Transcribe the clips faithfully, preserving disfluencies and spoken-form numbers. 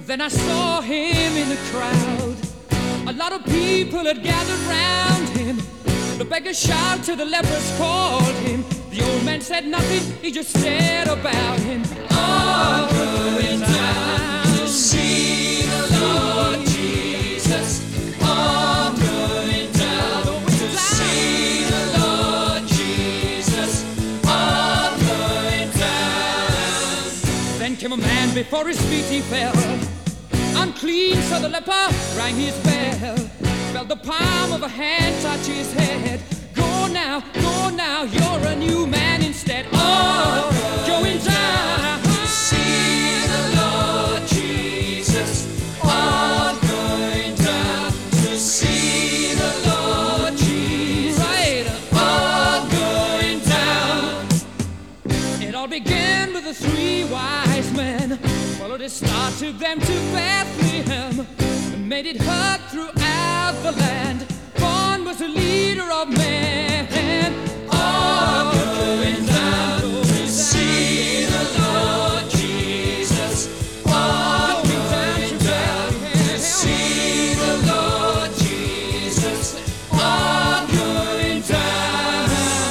Then I saw him in the crowd. A lot of people had gathered round him. The beggar shouted to the lepers, called him. The old man said nothing, he just stared about him. All going down to see the Lord Jesus. All going down to see the Lord Jesus. All going down. Then came a man, before his feet he fell. Unclean, so the leper rang his bell. Felt the palm of a hand touch his head. Go now, go now, you're a new man instead. Oh, going down to see the Lord Jesus. Oh, going down to see the Lord Jesus. Right. Oh, going down. It all began with the three wise men. Followed his star, took them to Bethlehem, and made it heard throughout the land. Born was the leader of men. All going down to see the Lord Jesus. All going down to see the Lord Jesus. All going down.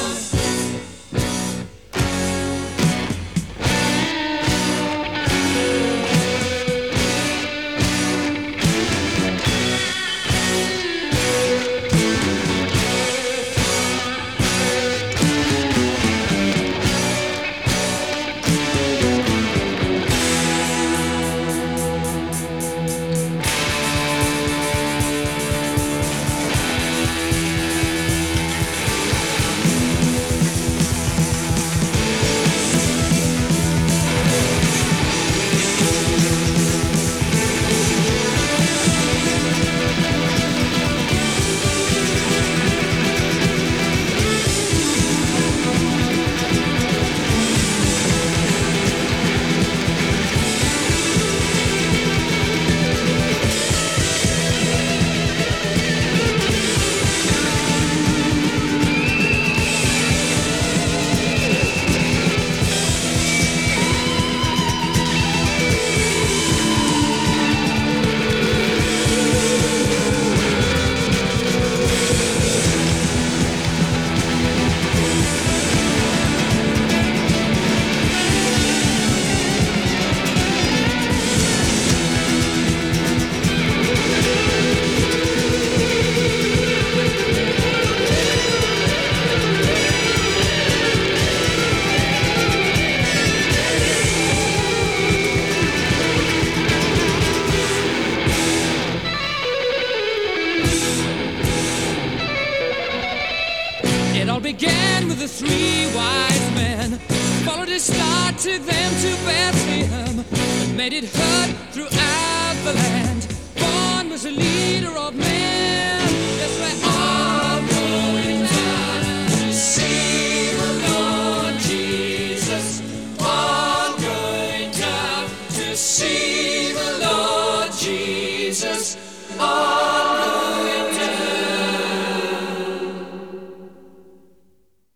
It all began with the three wise men. Followed his star, took them to Bethlehem, and made it heard throughout